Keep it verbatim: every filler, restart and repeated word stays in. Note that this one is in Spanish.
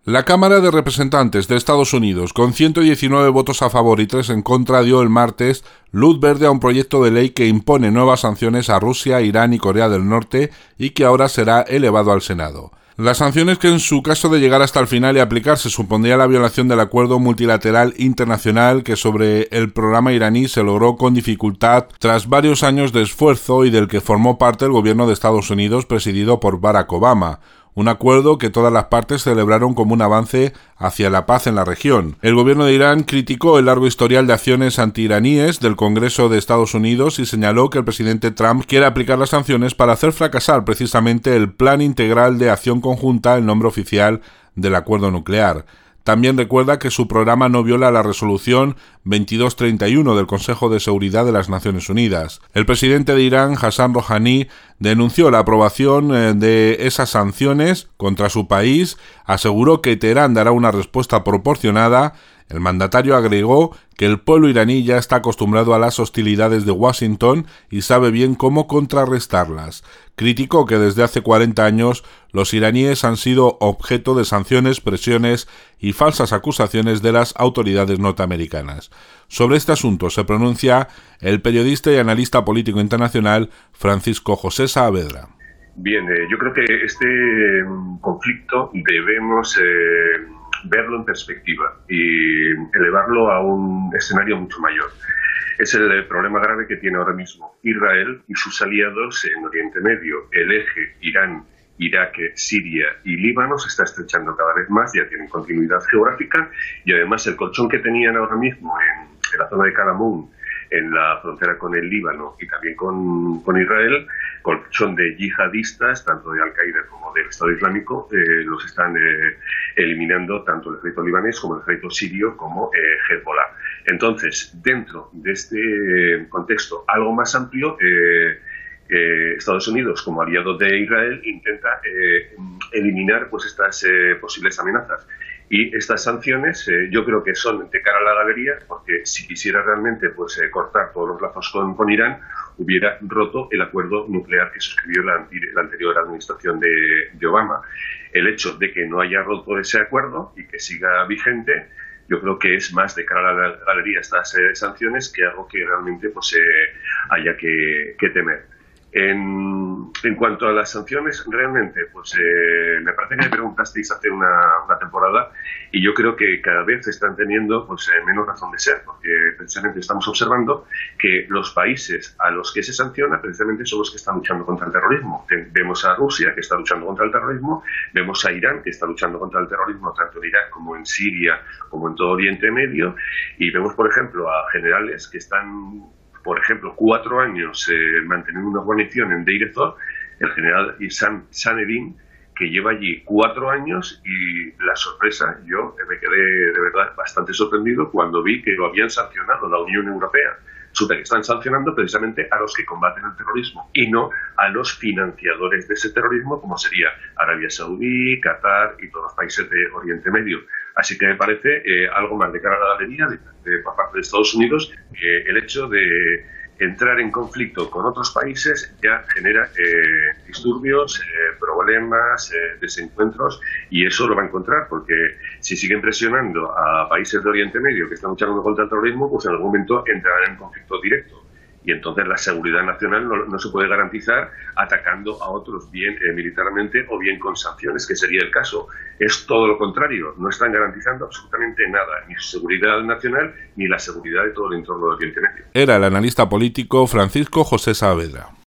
La Cámara de Representantes de Estados Unidos, con ciento diecinueve votos a favor y tres en contra, dio el martes luz verde a un proyecto de ley que impone nuevas sanciones a Rusia, Irán y Corea del Norte y que ahora será elevado al Senado. Las sanciones, que en su caso de llegar hasta el final y aplicarse supondría la violación del acuerdo multilateral internacional que sobre el programa iraní se logró con dificultad tras varios años de esfuerzo y del que formó parte el gobierno de Estados Unidos presidido por Barack Obama. Un acuerdo que todas las partes celebraron como un avance hacia la paz en la región. El gobierno de Irán criticó el largo historial de acciones antiiraníes del Congreso de Estados Unidos y señaló que el presidente Trump quiere aplicar las sanciones para hacer fracasar precisamente el Plan Integral de Acción Conjunta, el nombre oficial del acuerdo nuclear. También recuerda que su programa no viola la resolución veintidós treinta y uno del Consejo de Seguridad de las Naciones Unidas. El presidente de Irán, Hassan Rouhani, denunció la aprobación de esas sanciones contra su país, aseguró que Teherán dará una respuesta proporcionada. El mandatario agregó que el pueblo iraní ya está acostumbrado a las hostilidades de Washington y sabe bien cómo contrarrestarlas. Criticó que desde hace cuarenta años los iraníes han sido objeto de sanciones, presiones y falsas acusaciones de las autoridades norteamericanas. Sobre este asunto se pronuncia el periodista y analista político internacional Francisco José Saavedra. Bien, eh, yo creo que este conflicto debemos eh, verlo en perspectiva y elevarlo a un escenario mucho mayor. Es el problema grave que tiene ahora mismo Israel y sus aliados en Oriente Medio. El eje Irán, Irak, Siria y Líbano se está estrechando cada vez más, ya tienen continuidad geográfica y además el colchón que tenían ahora mismo en, en la zona de Karamun, en la frontera con el Líbano y también con, con Israel, colchón de yihadistas, tanto de Al-Qaeda como del Estado Islámico, eh, los están eh, eliminando tanto el ejército libanés como el ejército sirio como eh, Hezbollah. Entonces, dentro de este contexto algo más amplio, eh, eh, Estados Unidos, como aliado de Israel, intenta eh, eliminar pues estas eh, posibles amenazas. Y estas sanciones eh, yo creo que son de cara a la galería, porque si quisiera realmente pues eh, cortar todos los lazos con, con Irán, hubiera roto el acuerdo nuclear que suscribió la, la anterior administración de, de Obama. El hecho de que no haya roto ese acuerdo y que siga vigente, yo creo que es más de cara a la galería estas eh, sanciones que algo que realmente pues eh, haya que, que temer. En, en cuanto a las sanciones, realmente, pues eh, me parece que me preguntasteis hace una, una temporada y yo creo que cada vez están teniendo pues eh, menos razón de ser, porque precisamente estamos observando que los países a los que se sanciona precisamente son los que están luchando contra el terrorismo. Vemos a Rusia, que está luchando contra el terrorismo, vemos a Irán, que está luchando contra el terrorismo tanto en Irak como en Siria, como en todo Oriente Medio, y vemos, por ejemplo, a generales que están, por ejemplo, cuatro años eh, manteniendo una guarnición en Deir ez-Zor, el general Issam Sanedin, que lleva allí cuatro años y la sorpresa, yo me quedé de verdad bastante sorprendido cuando vi que lo habían sancionado la Unión Europea. Resulta que están sancionando precisamente a los que combaten el terrorismo y no a los financiadores de ese terrorismo, como sería Arabia Saudí, Qatar y todos los países de Oriente Medio. Así que me parece eh, algo más de cara a la galería de, de, por parte de Estados Unidos, eh, el hecho de entrar en conflicto con otros países ya genera eh, disturbios, eh, problemas, eh, desencuentros, y eso lo va a encontrar porque si siguen presionando a países de Oriente Medio que están luchando contra el terrorismo, pues en algún momento entrarán en conflicto directo. Y entonces la seguridad nacional no, no se puede garantizar atacando a otros bien eh, militarmente o bien con sanciones, que sería el caso. Es todo lo contrario, no están garantizando absolutamente nada, ni su seguridad nacional ni la seguridad de todo el entorno de Oriente Medio. Era el analista político Francisco José Saavedra.